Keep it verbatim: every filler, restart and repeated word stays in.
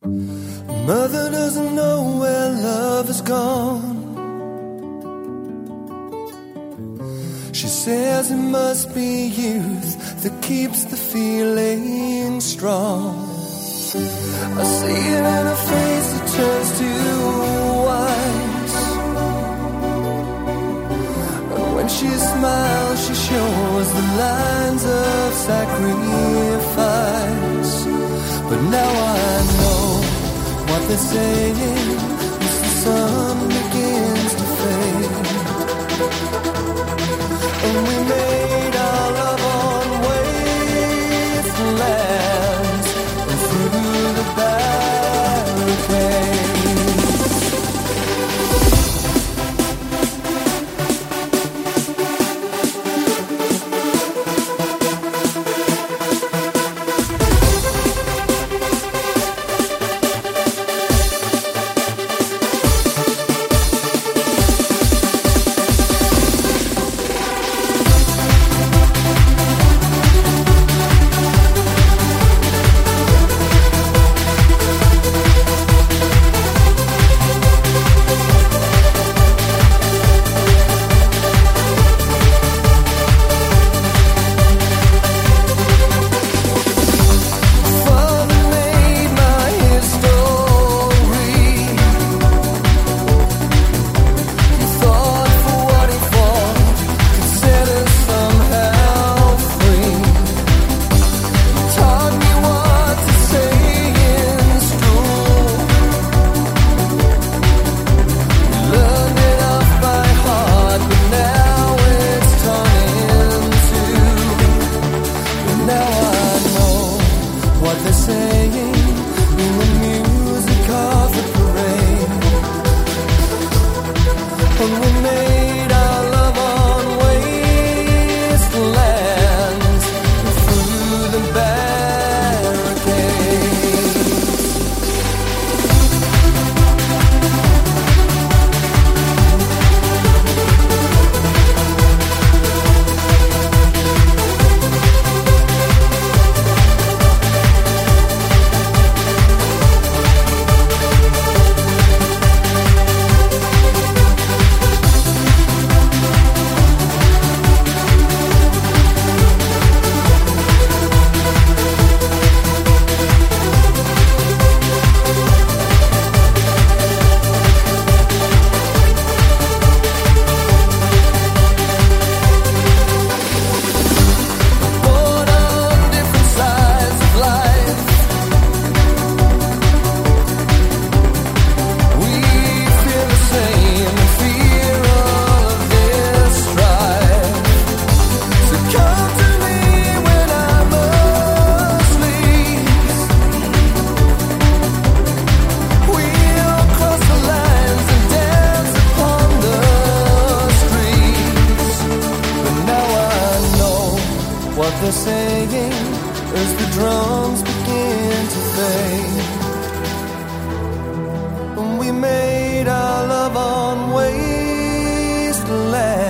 Mother doesn't know where love has gone. She says it must be youth that keeps the feeling strong. I see it in her face, it turns to white. And when she smiles, she shows the lines of sacrifice. But now I know what they're saying as the sun begins to fade. And we made our love on wastelands and through the barricades. We made our love on wasteland